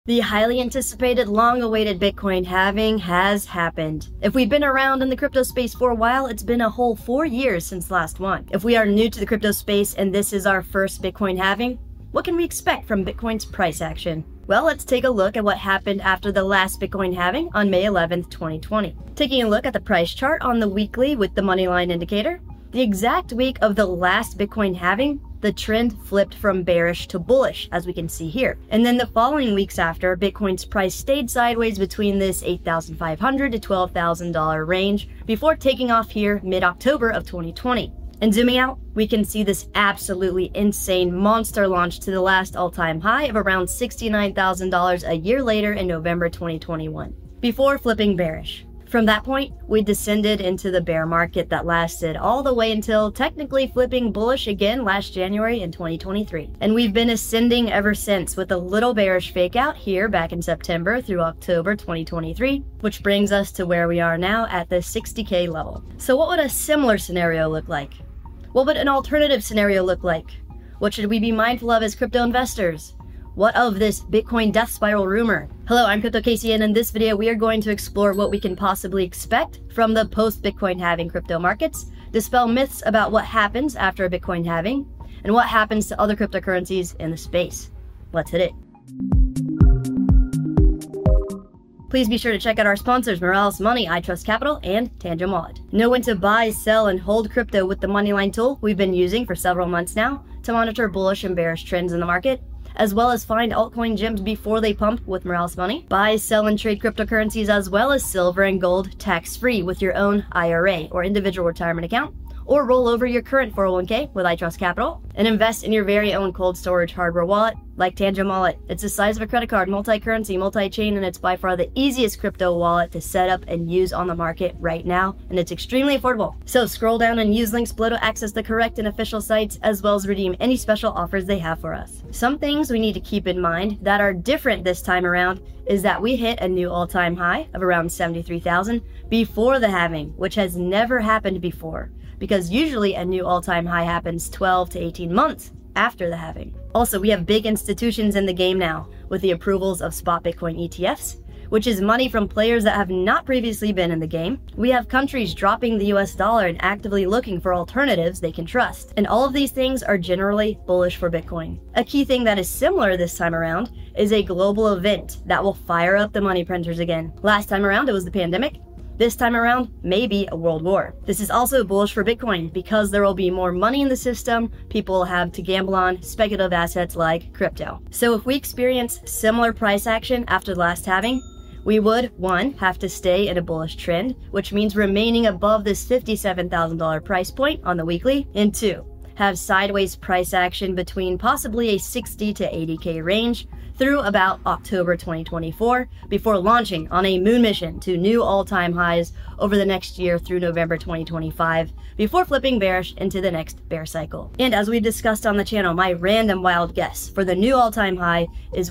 The highly anticipated, long-awaited Bitcoin halving has happened. If we've been around in the crypto space for a while, it's been a whole 4 years since the last one. If we are new to the crypto space and this is our first Bitcoin halving, what can we expect from Bitcoin's price action? Well, let's take a look at what happened after the last Bitcoin halving on May 11th, 2020. Taking a look at the price chart on the weekly with the moneyline indicator, the exact week of the last Bitcoin halving, the trend flipped from bearish to bullish, as we can see here. And then the following weeks after, Bitcoin's price stayed sideways between this $8,500 to $12,000 range before taking off here mid-October of 2020. And zooming out, we can see this absolutely insane monster launch to the last all-time high of around $69,000 a year later in November 2021, before flipping bearish. From that point, we descended into the bear market that lasted all the way until technically flipping bullish again last January in 2023. And we've been ascending ever since with a little bearish fake out here back in September through October 2023, which brings us to where we are now at the 60K level. So what would a similar scenario look like? What would an alternative scenario look like? What should we be mindful of as crypto investors? What of this Bitcoin death spiral rumor? Hello, I'm Crypto Casey, and in this video we are going to explore what we can possibly expect from the post-Bitcoin halving crypto markets, dispel myths about what happens after a Bitcoin halving, and what happens to other cryptocurrencies in the space. Let's hit it. Please be sure to check out our sponsors, Moralis Money, iTrust Capital, and Tangent Wallet. Know when to buy, sell, and hold crypto with the Moneyline tool we've been using for several months now to monitor bullish and bearish trends in the market, as well as find altcoin gems before they pump with Moralis Money. Buy, sell, and trade cryptocurrencies as well as silver and gold tax-free with your own IRA or individual retirement account, or roll over your current 401k with iTrust Capital, and invest in your very own cold storage hardware wallet like Tangent Wallet. It's the size of a credit card, multi-currency, multi-chain, and it's by far the easiest crypto wallet to set up and use on the market right now, and it's extremely affordable. So scroll down and use links below to access the correct and official sites, as well as redeem any special offers they have for us. Some things we need to keep in mind that are different this time around is that we hit a new all-time high of around 73,000 before the halving, which has never happened before, because usually a new all-time high happens 12 to 18 months after the halving. Also, we have big institutions in the game now with the approvals of spot Bitcoin ETFs, which is money from players that have not previously been in the game. We have countries dropping the US dollar and actively looking for alternatives they can trust. And all of these things are generally bullish for Bitcoin. A key thing that is similar this time around is a global event that will fire up the money printers again. Last time around, it was the pandemic. This time around, maybe a world war. This is also bullish for Bitcoin because there will be more money in the system people will have to gamble on speculative assets like crypto. So if we experience similar price action after the last halving, we would, 1, have to stay in a bullish trend, which means remaining above this $57,000 price point on the weekly, and 2, have sideways price action between possibly a 60 to 80K range through about October 2024 before launching on a moon mission to new all-time highs over the next year through November 2025 before flipping bearish into the next bear cycle. And as we discussed on the channel, my random wild guess for the new all-time high is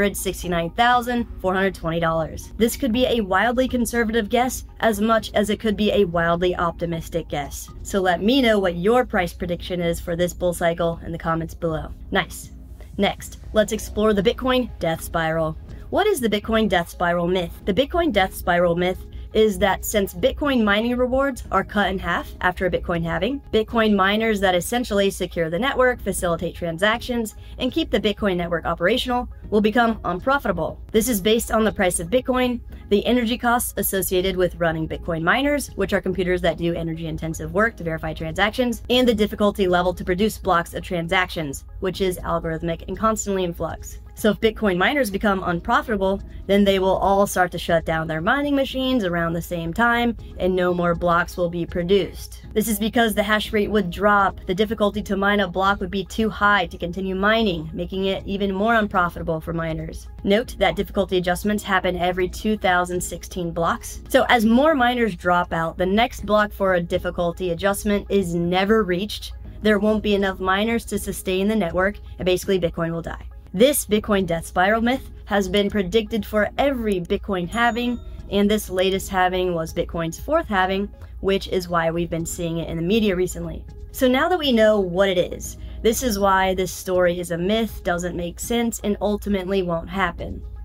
$169,420. This could be a wildly conservative guess as much as it could be a wildly optimistic guess. So let me know what your price prediction is for this bull cycle in the comments below. Nice. Next, let's explore the Bitcoin death spiral. What is the Bitcoin death spiral myth? The Bitcoin death spiral myth is that since Bitcoin mining rewards are cut in half after a Bitcoin halving, Bitcoin miners that essentially secure the network, facilitate transactions, and keep the Bitcoin network operational will become unprofitable. This is based on the price of Bitcoin, the energy costs associated with running Bitcoin miners, which are computers that do energy-intensive work to verify transactions, and the difficulty level to produce blocks of transactions, which is algorithmic and constantly in flux. So if Bitcoin miners become unprofitable, then they will all start to shut down their mining machines around the same time, and no more blocks will be produced. This is because the hash rate would drop, the difficulty to mine a block would be too high to continue mining, making it even more unprofitable for miners. Note that difficulty adjustments happen every 2016 blocks. So as more miners drop out, the next block for a difficulty adjustment is never reached. There won't be enough miners to sustain the network, and basically Bitcoin will die. This Bitcoin death spiral myth has been predicted for every Bitcoin halving, and this latest halving was Bitcoin's 4th halving, which is why we've been seeing it in the media recently. So now that we know what it is, this is why this story is a myth, doesn't make sense, and ultimately won't happen.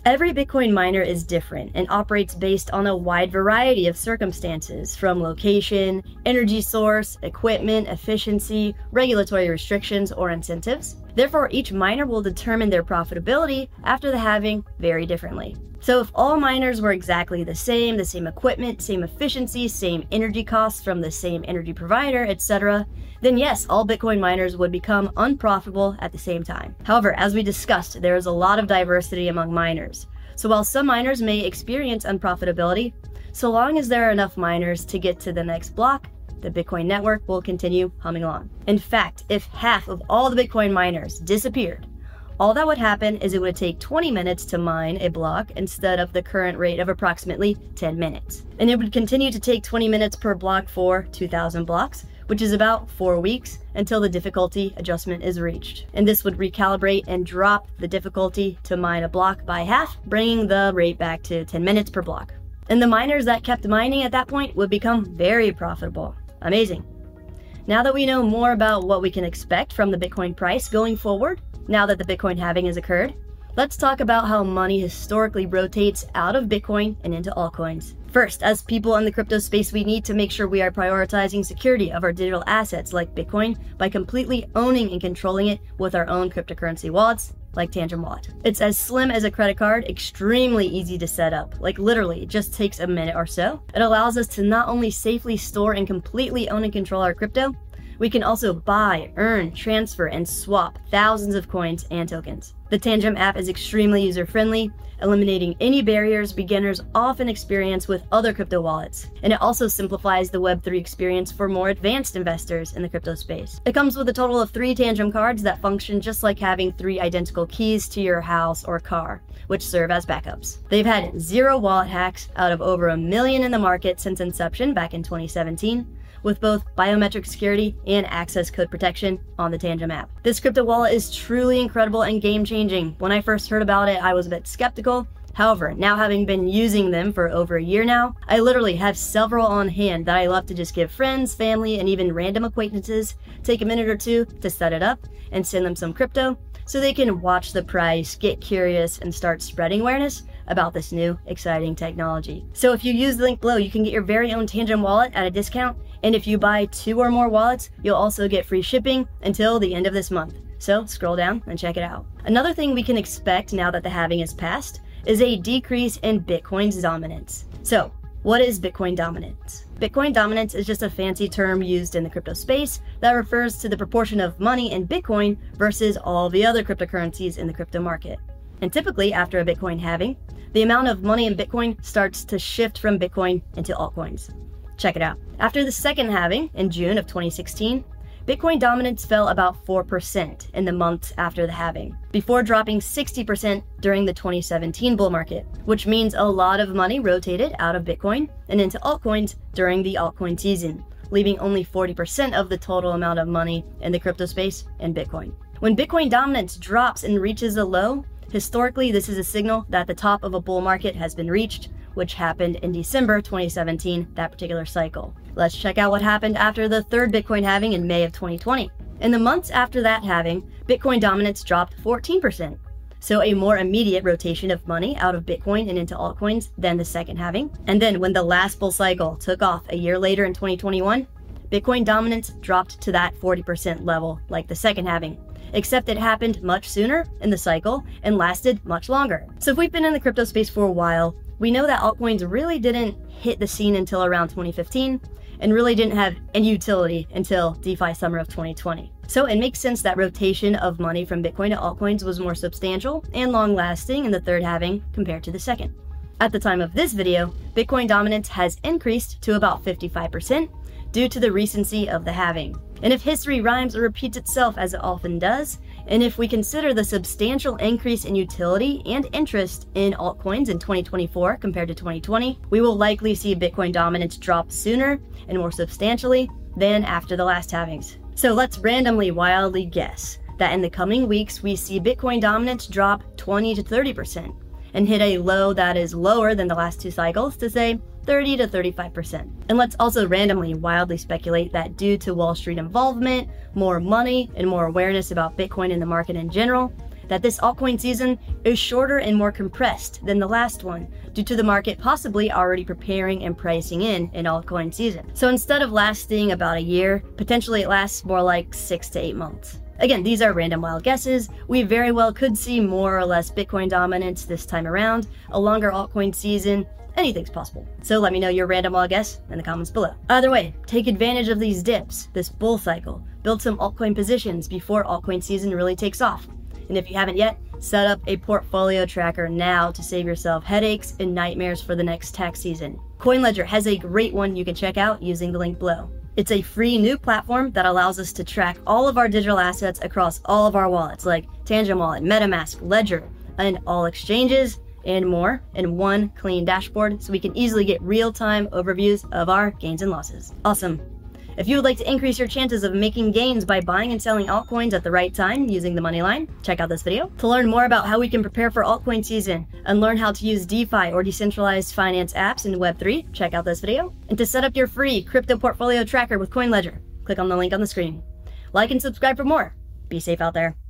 Every Bitcoin miner is different and operates based on a wide variety of circumstances, from location, energy source, equipment, efficiency, regulatory restrictions, or incentives. Therefore, each miner will determine their profitability after the halving very differently. So if all miners were exactly the same equipment, same efficiency, same energy costs from the same energy provider, etc., then yes, all Bitcoin miners would become unprofitable at the same time. However, as we discussed, there is a lot of diversity among miners. So while some miners may experience unprofitability, so long as there are enough miners to get to the next block, the Bitcoin network will continue humming along. In fact, if half of all the Bitcoin miners disappeared, all that would happen is it would take 20 minutes to mine a block instead of the current rate of approximately 10 minutes. And it would continue to take 20 minutes per block for 2,000 blocks, which is about 4 weeks until the difficulty adjustment is reached. And this would recalibrate and drop the difficulty to mine a block by half, bringing the rate back to 10 minutes per block. And the miners that kept mining at that point would become very profitable. Amazing. Now that we know more about what we can expect from the Bitcoin price going forward, now that the Bitcoin halving has occurred, let's talk about how money historically rotates out of Bitcoin and into altcoins. First, as people in the crypto space, we need to make sure we are prioritizing security of our digital assets like Bitcoin by completely owning and controlling it with our own cryptocurrency wallets, like Tangem Wallet. It's as slim as a credit card, extremely easy to set up, like literally it just takes a minute or so. It allows us to not only safely store and completely own and control our crypto, we can also buy, earn, transfer, and swap thousands of coins and tokens. The Tangem app is extremely user-friendly, eliminating any barriers beginners often experience with other crypto wallets. And it also simplifies the Web3 experience for more advanced investors in the crypto space. It comes with a total of 3 Tangem cards that function just like having 3 identical keys to your house or car, which serve as backups. They've had 0 wallet hacks out of over 1 million in the market since inception back in 2017. With both biometric security and access code protection on the Tangem app. This crypto wallet is truly incredible and game-changing. When I first heard about it, I was a bit skeptical. However, now having been using them for over a year now, I literally have several on hand that I love to just give friends, family, and even random acquaintances, take a minute or two to set it up and send them some crypto so they can watch the price, get curious, and start spreading awareness about this new, exciting technology. So if you use the link below, you can get your very own Tangem wallet at a discount. And if you buy 2 or more wallets, you'll also get free shipping until the end of this month. So scroll down and check it out. Another thing we can expect now that the halving is past is a decrease in Bitcoin's dominance. So what is Bitcoin dominance? Bitcoin dominance is just a fancy term used in the crypto space that refers to the proportion of money in Bitcoin versus all the other cryptocurrencies in the crypto market. And typically after a Bitcoin halving, the amount of money in Bitcoin starts to shift from Bitcoin into altcoins. Check it out. After the second halving in June of 2016, Bitcoin dominance fell about 4% in the months after the halving, before dropping 60% during the 2017 bull market, which means a lot of money rotated out of Bitcoin and into altcoins during the altcoin season, leaving only 40% of the total amount of money in the crypto space in Bitcoin. When Bitcoin dominance drops and reaches a low, historically this is a signal that the top of a bull market has been reached, which happened in December 2017, that particular cycle. Let's check out what happened after the third Bitcoin halving in May of 2020. In the months after that halving, Bitcoin dominance dropped 14%. So a more immediate rotation of money out of Bitcoin and into altcoins than the second halving. And then when the last bull cycle took off a year later in 2021, Bitcoin dominance dropped to that 40% level like the second halving. Except it happened much sooner in the cycle and lasted much longer. So if we've been in the crypto space for a while, we know that altcoins really didn't hit the scene until around 2015 and really didn't have any utility until DeFi summer of 2020. So it makes sense that rotation of money from Bitcoin to altcoins was more substantial and long-lasting in the third halving compared to the second. At the time of this video, Bitcoin dominance has increased to about 55% due to the recency of the halving. And if history rhymes or repeats itself as it often does, and if we consider the substantial increase in utility and interest in altcoins in 2024 compared to 2020, we will likely see Bitcoin dominance drop sooner and more substantially than after the last halvings. So let's randomly wildly guess that in the coming weeks we see Bitcoin dominance drop 20 to 30% and hit a low that is lower than the last 2 cycles, to say 30 to 35%. And let's also randomly wildly speculate that due to Wall Street involvement, more money, and more awareness about Bitcoin in the market in general, that this altcoin season is shorter and more compressed than the last one, due to the market possibly already preparing and pricing in an altcoin season. So instead of lasting about a year, potentially it lasts more like 6 to 8 months. Again, these are random wild guesses. We very well could see more or less Bitcoin dominance this time around, a longer altcoin season. Anything's possible. So let me know your random wild guess in the comments below. Either way, take advantage of these dips, this bull cycle. Build some altcoin positions before altcoin season really takes off. And if you haven't yet, set up a portfolio tracker now to save yourself headaches and nightmares for the next tax season. CoinLedger has a great one you can check out using the link below. It's a free new platform that allows us to track all of our digital assets across all of our wallets like Tangent Wallet, MetaMask, Ledger, and all exchanges and more in one clean dashboard so we can easily get real-time overviews of our gains and losses. Awesome. If you would like to increase your chances of making gains by buying and selling altcoins at the right time using the money line, check out this video. To learn more about how we can prepare for altcoin season and learn how to use DeFi or decentralized finance apps in Web3, check out this video. And to set up your free crypto portfolio tracker with CoinLedger, click on the link on the screen. Like and subscribe for more. Be safe out there.